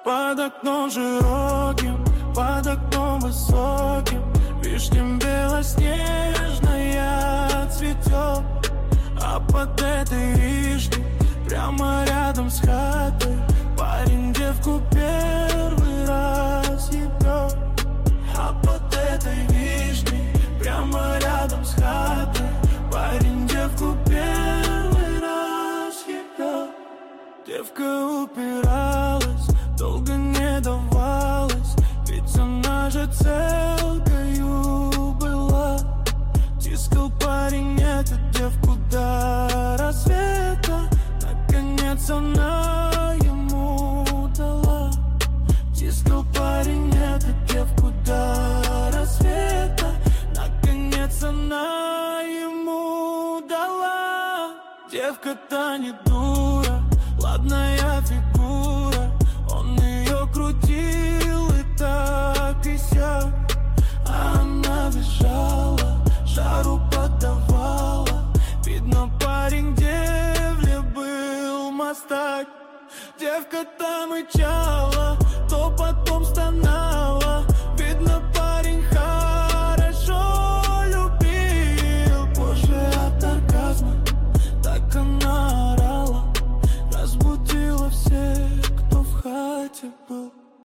Под окном широким, под окном высоким вишням белоснежная цветет. А под этой вишней, прямо рядом с хатой, парень девку первый раз ебет. А под этой вишней, прямо рядом с хатой, парень девку первый раз ебет. Девка упиралась, долго не давалась, ведь она же целкою была. Тискал парень эту девку до рассвета, наконец она ему дала. Тискал парень эту девку до рассвета, наконец она ему дала. Девка-то не дура, ладная фигура, он ее крутил и так и сяк. А она бежала, жару подавала, видно, парень девле был мастак. Девка-то мычала,